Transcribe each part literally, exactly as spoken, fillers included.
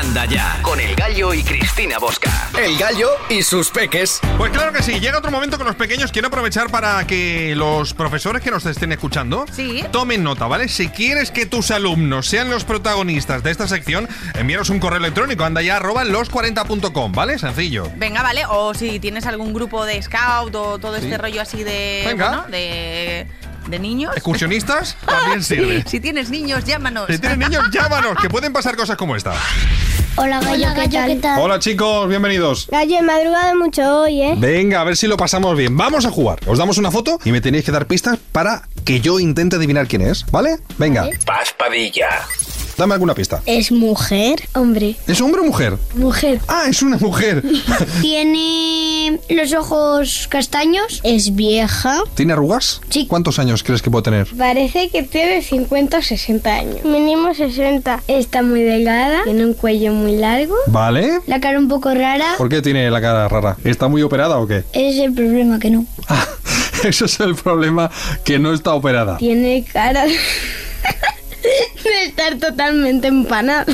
Anda ya, con El Gallo y Cristina Bosca. El Gallo y sus peques. Pues claro que sí, llega otro momento con los pequeños. Quiero aprovechar para que los profesores que nos estén escuchando ¿Sí? tomen nota, ¿vale? Si quieres que tus alumnos sean los protagonistas de esta sección, envíanos un correo electrónico, anda ya, arroba los cuarenta punto com, ¿vale? Sencillo. Venga, vale, o si tienes algún grupo de scout o todo Sí. este rollo así de... Venga. Bueno, de... de niños. Excursionistas, también sirve. Si tienes niños, llámanos. Si tienes niños, llámanos, que pueden pasar cosas como esta. Hola, Gallo, Hola, ¿qué, Gallo, tal? ¿qué tal? Hola chicos, bienvenidos. Gallo, he madrugado mucho hoy, ¿eh? Venga, a ver si lo pasamos bien. Vamos a jugar. Os damos una foto y me tenéis que dar pistas para que yo intente adivinar quién es, ¿vale? Venga, Vale. Paz Padilla. dame alguna pista. ¿Es mujer? Hombre. ¿Es hombre o mujer? Mujer. Ah, es una mujer. ¿Tiene los ojos castaños? ¿Es vieja? ¿Tiene arrugas? Sí. ¿Cuántos años crees que puede tener? Parece que tiene cincuenta o sesenta años. Mínimo sesenta. Está muy delgada, tiene un cuello muy largo, ¿Vale? la cara un poco rara. ¿Por qué tiene la cara rara? ¿Está muy operada o qué? Ese es el problema, que no. Ah, eso es el problema, que no está operada. Tiene cara de estar totalmente empanada.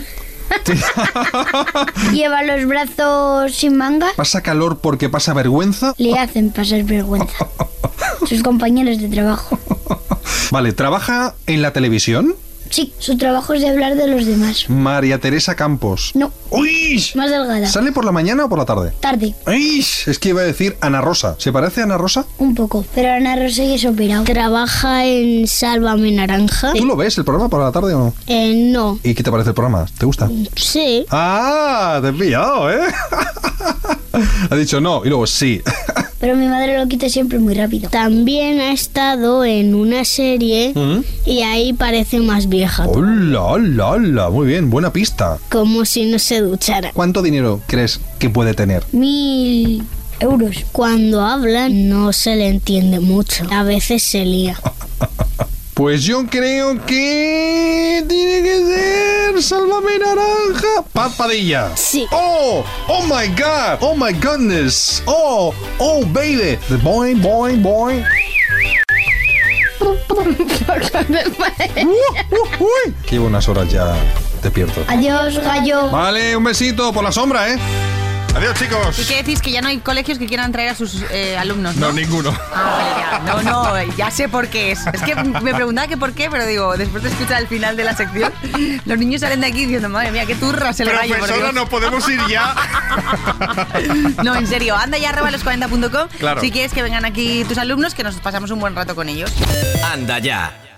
Lleva los brazos sin manga. ¿Pasa calor porque pasa vergüenza? Le hacen pasar vergüenza sus compañeros de trabajo. Vale, ¿trabaja en la televisión? Sí, su trabajo es de hablar de los demás. María Teresa Campos. No, ¡Uy! más delgada. ¿Sale por la mañana o por la tarde? Tarde, ¡Ay! Es que iba a decir Ana Rosa. ¿Se parece a Ana Rosa? un poco. Pero Ana Rosa ya es operado. Trabaja en Sálvame Naranja. ¿Tú lo ves el programa por la tarde o no? Eh, no. ¿Y qué te parece el programa? ¿Te gusta? Sí. ¡Ah! Te he pillado, ¿eh? Ha dicho no y luego sí. Pero mi madre lo quita siempre muy rápido. También ha estado en una serie ¿Mm? y ahí parece más vieja. ¡Hola, hola, hola! Muy bien, buena pista. Como si no se duchara. ¿Cuánto dinero crees que puede tener? Mil euros. Cuando habla no se le entiende mucho. A veces se lía. Pues yo creo que tiene que ser Sálvame Naranja. Paz Padilla. Sí. Oh, oh my God, oh my goodness, oh, oh baby, the boy, boy, boy. Uh, uh, uy. Que llevo unas horas ya despierto. Adiós, Gallo. Vale, un besito por la sombra, ¿eh? Adiós, chicos. ¿Y qué decís? Que ya no hay colegios que quieran traer a sus eh, alumnos, ¿no? No, ninguno. Ah, vale, ya. No, no, ya sé por qué es. Es que me preguntaba que por qué, pero digo, después de escuchar el final de la sección, los niños salen de aquí diciendo, madre mía, qué turra se le Gallo, por Profesora, Dios. no podemos ir ya. No, en serio, anda ya arroba los cuarenta punto com. Claro. Si quieres que vengan aquí tus alumnos, que nos pasamos un buen rato con ellos. Anda ya.